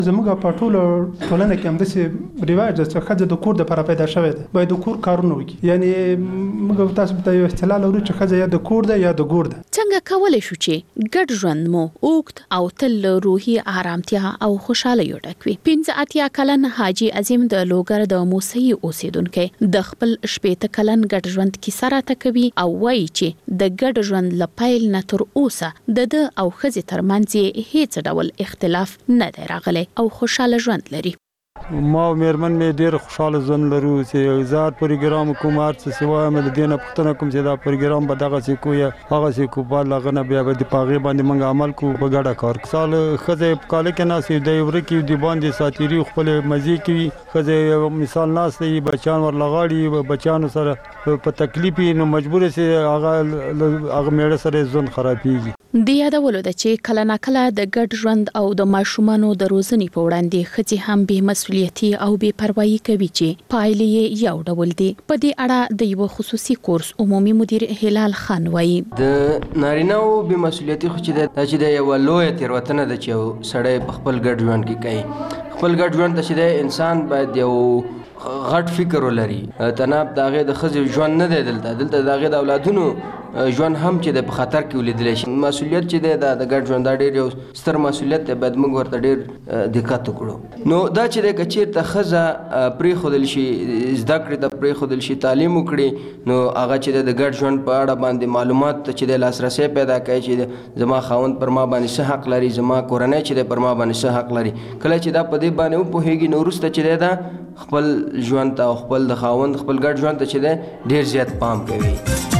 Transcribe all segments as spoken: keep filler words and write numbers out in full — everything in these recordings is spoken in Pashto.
زموږ په ټوله ټولنه کې همداسې رواج ده چې ښځه د کور دپاره پیدا شوې ده، باید د کور کارونه وکړي. یعنې موږ تاسو ته یو اصطلاح لرو چې ښځه یا د کور ده یا د ګور ده. څنګه کولی شو چې ګډ ژوند مو اوږد او تل روحي آرامتیا او خوشحالۍ ډک وي؟ پنځه اتیا کلن حاجي عظیم د لوګر د موسهي اوسیدونکی د خپل شپېته کلن ګډ ژوند کیسه راته کوي او وایي چې د ګډ ژوند له پیل نه تر اوسه د ده او ښځې ترمنځ یې هیڅ ډول اختلاف نه دی راغلی او خوشاله ژوند لري. ما او مېرمن مې ډېر خوشحاله ژوند لرو چې زه پروګرام کوم هر څه سوا مې د دې نه پوښتنه کوم چې دا پروګرام به دغسې کوو یا هغسې کوو، په هغه نه بیا به د په هغې باندې موږ عمل کوو په ګډه کار. سال ښځه په کاله کې ناستې دی ورکې وي د باندې ساتیري خپلې مزې کوي. ښځه مثال ناسته وي بچیان ورلغاړي، بچیانو سره په تکلیف وي نو مجبوره سي هغه هغه میړه سره ژوند خرابېږي. د یادولو ده چې کله ناکله د ګډ ژوند او د ماشومانو د روزنې په وړاندې ښځې هم بې مسؤلیتي او بې پروایي کوي چې پایلې یې یو ډول دي. په دې اړه د یو خصوصي کورس عمومي مدیر هلال خان وایي د نارینه‌و بې مسؤلیتي خو چې ده دا چې د یوه لویه تېروتنه ده چې یو سړی په خپل ګډ ژوند کې کوي. خپل ګډ ژوند ته چې دی انسان باید یو غټ فکر ولري. تناب د هغې د ښځې ژوند نه دی دلته دلته د هغې د اولادونو ژوند هم چې د په خطر کې ولیدلی شي. مسؤلیت چې دی دا د ګډ ژوند دا ډېر یو ستر مسؤلیت دی، باید موږ ورته ډېر دقت وکړو. نو دا چې دی که چېرته ښځه پرېښودل شي زده کړې ته پرېښودل شي تعلیم وکړي نو هغه چې دی د ګډ ژوند په اړه باندې معلومات ته چې دی لاسرسی پیدا کوي چې زما خاوند پر ما باندې څه حق لري، زما کورنۍ چې دی پر ما باندې څه حق لري. کله چې دا په دې باندې وپوهېږي نو وروسته چې دی دا خپل ژوند ته او خپل د خاوند خپل ګډ ژوند ته چې دی ډېر زیات پام کوي.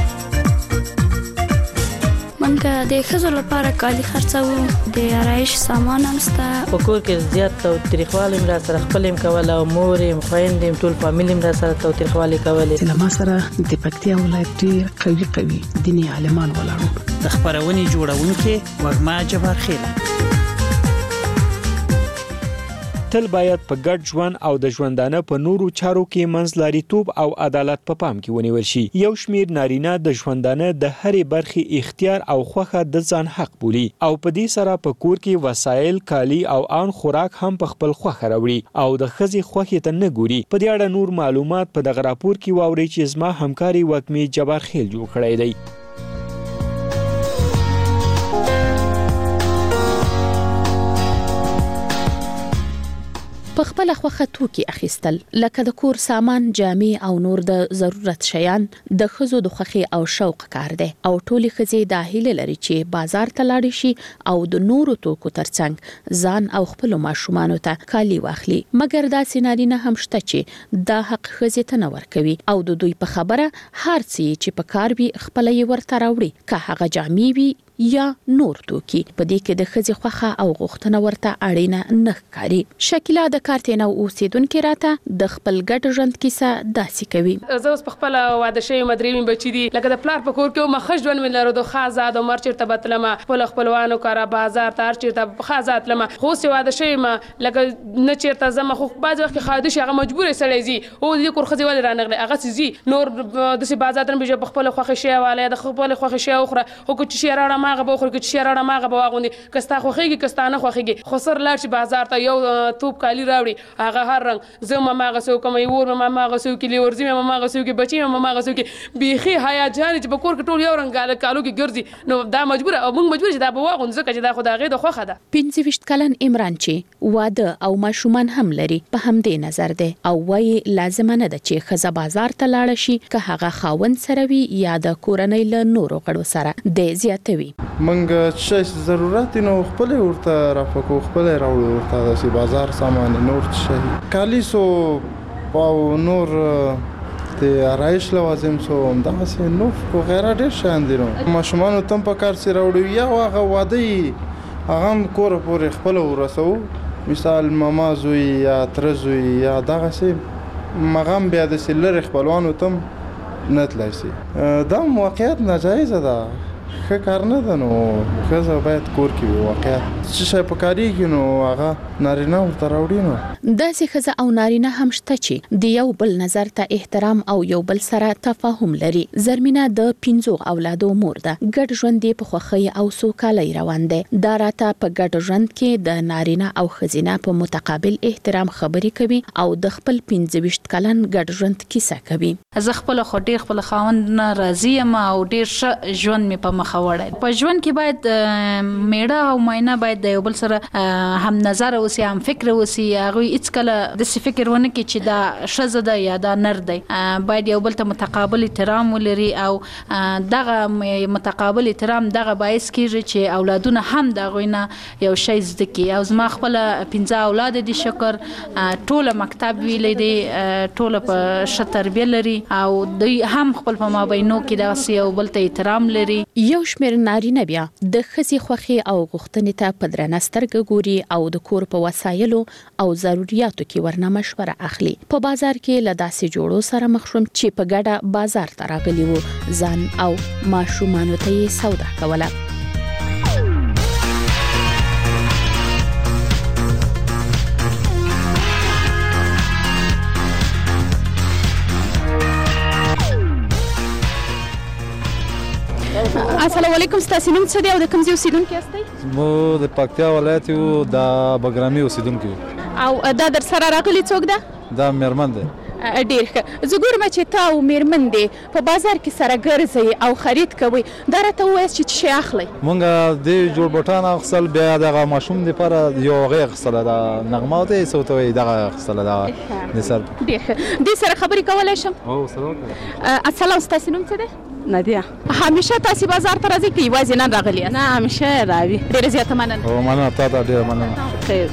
منګه د ښځو لپاره کالي خرڅوو، د آرایش سامان هم شته. په کور کې زیات تاوتریخوالی هم راسره خپل هم کوله او مور هم خویندې هم ټول فامیل هم راسره تاوتریخوالی کولې. له ما سره د پکتیا ولایت ډېر قوي قوي دیني عالمان ولاړو. د خپرونې جوړونکې وږمه جبار خیله. تل باید په ګډ ژوند او د ژوندانه په نورو چارو کې منځلاریتوب او عدالت په پام کې ونیول شي. یو شمیر نارینه د ژوندانه د هرې برخې اختیار او خوښه د ځان حق بولي او په دې سره په کور کې وسایل، کالي او ان خوراک هم په خپل خوښه راوړي او د ښځې خوښې ته نه ګوري. په دې اړه نور معلومات په دغه راپور کې واورئ چې زما همکاري وږمې جبار خیل جوړ کړی دی. په خپله خوښه توکي اخیستل لکه د کور سامان، جامې او نور د ضرورت شیان د ښځو د خوښې او شوق کار دی او ټولې ښځې دا هیله لري چې بازار ته لاړې شي او د نورو توکو ترڅنګ ځان او خپلو ماشومانو ته کالي واخلي. مګر داسې نارینه هم شته چې دا حق ښځې ته نه ورکوي او د دوی په خبره هر څه چې په کار وي خپله یې ورته راوړي، که هغه جامې وي یا نور توکي. په دې کې د ښځې خوښه او غوښتنه ورته اړینه نه ښکاري. شکیلا د کارتینو اوسیدونکې راته د خپل ګډ ژوند کیسه داسې کوي. زه اوس په خپله واده شوې یم، درې مې بچي دي. لکه د پلار په کور کې وم ښه ژوند مې لرو، د ښه آزاد او مر چېرته به تلمه خپلو خپلوانو کره بازار ته هر چېرته ښه آزاد تلمه. خو اوس چې واده شوې یم لکه نه چېرته ځمه، خو بعضې وخت کې ښایده شي هغه مجبوره سړی ځي. او د دې کور ښځې ولې رانغلې هغسې ځي. نور داسې بازار ته نه بېژه په خپله خوښې شی واله یا د خپلې خوښې شی وخوره. خو که چې شی راوړم هغه به وخوري، که چې شی راوړم هغه به واغوندي. که ستا خوښېږي که ستا نه خوښېږي. خو سر لاړ شي بازار ته یو توپ کالي راوړي هغه هر رنګ. زه هم هماغسې وکړم، یور مې هم هماغسې وکړي، لیورځي مې هم هماغسې وکړي، بچي مې هم هماغسې وکړي. بیخي حیا جانې چې په کور کې ټول یو رنګ کالو کې ګرځي نو دا مجبوره او موږ مجبور چې دا به واغوندو ځکه چې دا خو د هغې د خوښه ده. پنځه ویشت کلن عمران چې واده او ماشومان هم لري په همدې نظر دی او وایي لازمه نه ده چې ښځه بازار ته لاړه شي، که هغه خاوند سره وي یا د کورنۍ له نورو غړو سره. دی زیاتوي موږ چې ضرورت نو خپلې ورته راپکو، خپلې راوړو ورته داسې بازار سامان نور څه شي کالیسو او نور د آرایش لوازم سو همدغسې نور خو غیره ډېر شیان دي. نو ماشومانو ته هم په کار چې راوړو یا هغه واده یې هغه هم کوره پورې خپله ورسوو. مثال ماما زوی یا تره زوی یا دغسې هغه هم بیا داسې لرې خپلوانو ته هم نه تللی سي. دا واقعیت ناجایزه ده. ښه کار نه ده. نو ښځه باید کور کې وي. واقعیت چې شی په کارېږي نو هغه نارینه ورته راوړي. نو داسې ښځه او نارینه هم شته چې د یو بل نظر ته احترام او یو بل سره تفاهم لري. زرمینه د پنځو اولادو مور ده. ګډ ژوند یې په خوښۍ او سوکالۍ روان دی. دا راته په ګډ ژوند کې د نارینه او ښځینه په متقابل احترام خبرې کوي او د خپل پنځه ویشت کلن ګډ ژوند کیسه کوي. زه خپل خو ډیر خپل خاوند نه راضي یم او ډیر ښه ژوند مې په مخه وړی. په ژوند کې باید میړه او ماینه باید د یو بل سره هم نظر اوسي، هم فکر اوسي. هغوی هیڅ کله داسې فکر ونه کړي چې دا ښځه ده یا دا نر دی. باید یو بل ته متقابل احترام ولري او دغه متقابل احترام دغه باعث کیږي چې اولادونه هم د هغوی نه یو شی زده کړي. او زما خپله پنځه اولاد دي، شکر ټوله مکتب ویلی دی، ټوله په ښه تربیه لري او دوی هم خپل په مابینو کې داسې یو بل ته احترام لري. یو شمېر نارینه بیا د ښځې خوښې او غوښتنې ته په درنه سترګه ګوري او د کور په وسایلو او ضرورتو کې ورنه مشوره اخلي. په بازار کې له داسې جوړو سره مخ شوم چې په ګډه بازار ته راغلي وو. ځان او ماشومانو ته یې سودا کوله. السلام علیکم. ستاسو نوم څه دی او د کوم ځای اوسیدونکي یاستئ؟ مو د پکتیا ولایت یو د بګرامي اوسیدونکي. او دا در سره راغلی څوک ده؟ دا میرمن ده. ډیر ښه. زه ګورم چې تا او میرمن دی په بازار کې سره ګرځئ او خرید کوئ. دا راته ووایاست چې څه شی اخلئ؟ مونږ د جوړ بوټان اخیستل، بیا دغه ماشوم دپاره یو هغې اخیستله، د نغمه ته یې څه ورته وایي دغه اخیستله دغه د سر. ډېر ښه. دې سره خبرې کولی شم؟ هو سلام کولی. السلام، ستاسې نوم څه دی؟ نادیه. همیشه تاسې بازار ته راځئ که یوازې نن راغلي یاست؟ نه، همیشه راوي. ډېره زیاته مننه. او مننه، تا ته ډېره مننه. خیر.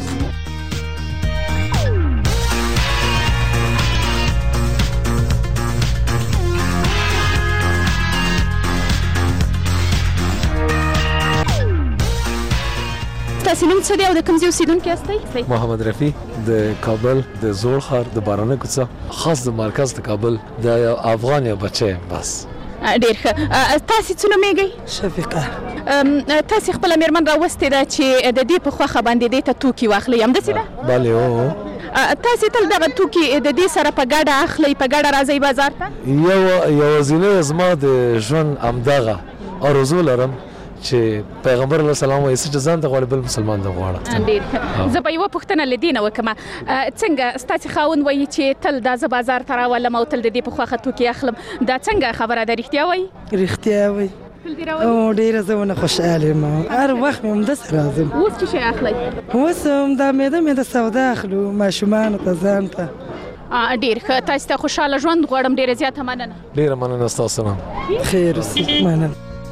تاسو نوم څه دی او د کوم ځای اوسیدونکي یاستئ؟ محمد رفیع د کابل د زوړ ښار د بارانه کوڅه، خاص د مرکز د کابل د افغان یو بچی یم. بس ډېر ښه. تاسې څه نومېږئ؟ شفیقه. تاسې خپله مېرمن راوستې ده چې د دې په خوښه باندې دې ته توکي واخلئ، همداسې ده؟ بلې هو. تاسې تل دغه توکي د دې سره په ګډه اخلئ، په ګډه راځئ بازار ته؟ یو یوازینی زما د ژوند همدغه آرزو لرم چې پیغمبر علیه السلام وایي څه چې ځان ته غواړي بل مسلمان ته غواړه. ډېر ښه. زه به یوه پوښتنه له دې نه وکړم. څنګه ستاسې خاوند وایي چې تل دا زه بازار ته راولم او تل د دې په خوښه توکي اخلم، دا څنګه خبره ده؟ رښتیا وایي؟ رښتیا وایي. او ډېره زه ونه خوشحاله یم. هر وخت مې همداسې راځم. اوس څه شی اخلئ؟ اوس همدا میده میده سودا اخلو ماشومانو ته، ځان ته. ډېر ښه. تاسو ته خوشحاله ژوند غواړم. ډېره زیاته مننه. ډېره مننه ستاسو نه. خیر اوسئ. مننه.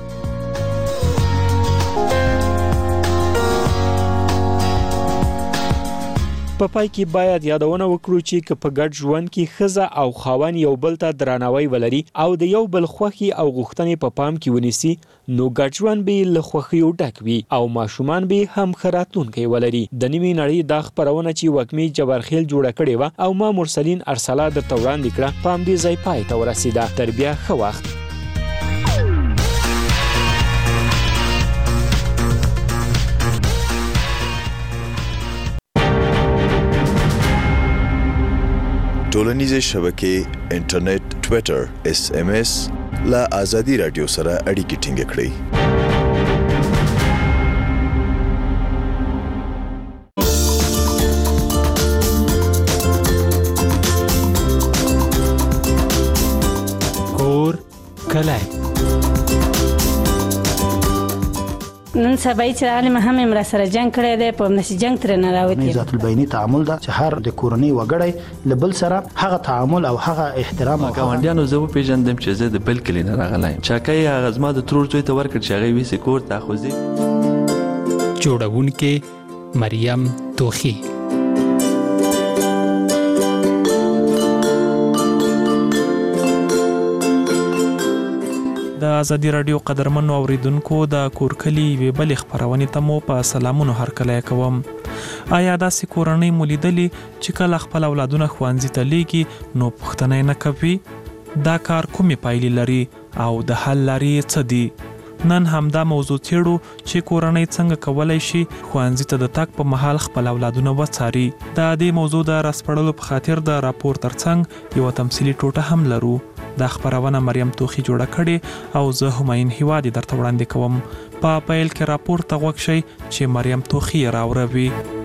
په پای کې باید یادونه وکړو چې که په ګډ ژوند کې ښځه او خاوند یو بل ته درناوی ولري او د یو بل خوښي او غوښتنې په پام کې ونیسي، نو ګډ ژوند به له خوښیو ډک وي او ماشومان به هم ښه راتلونکی ولري. د نیمې نړۍ دا خپرونه چې وږمې جبارخیل جوړه کړې وه او ما مرسلین ارسلا درته وړاندې کړه، په همدې ځای پای ته ورسېده. تر بیا ښه وخت. ټولنیزې شبکې، انټرنیټ، ټویټر، اس ام اس له ازادي رادیو سره اړیکې ټینګ کړئ. کور کلی نن سبا چې عالم هم امر سره جنگ کړی دی، په نشي جنگ تر نه راوتی. ذات البینی تعامل دا چې هر د کورنۍ وګړی لبل سره هغه تعامل او هغه احترام او ګاونډیانو زه پیژندم چې زه د بل کلی نه راغلی یم. چاکه یې هغه زما د ترور زوی ته ورکړ چې هغه ویسې کور ته خوځي. جوړونکې مریم توخی. د ازادي رادیو قدرمنو اوریدونکو د کورکلی وی بل خبرونه ته مو په سلامونو هرکلی کوم. آیا داسې کورنۍ مولیدلې چې کله خپل اولادونه ښوونځي ته لیږي نو پوښتنه نه کوي دا کار کومې پایلې لري او د حل لارې څه دي؟ نن همدا موضوع څېړو چې کورنۍ څنګه کولای شي ښوونځي ته د تګ په مهال خپل اولادونه وڅاري. د دې موضوع د راسپړلو په خاطر د راپور ترڅنګ یو تمثیلي ټوټه هم لرو. دا خبرونه مریم توخی جوړه کړې او زه هماین هیوادي درته وړاندې کوم. په پیل کې راپور ته غوږ شئ چې مریم توخی راوروي.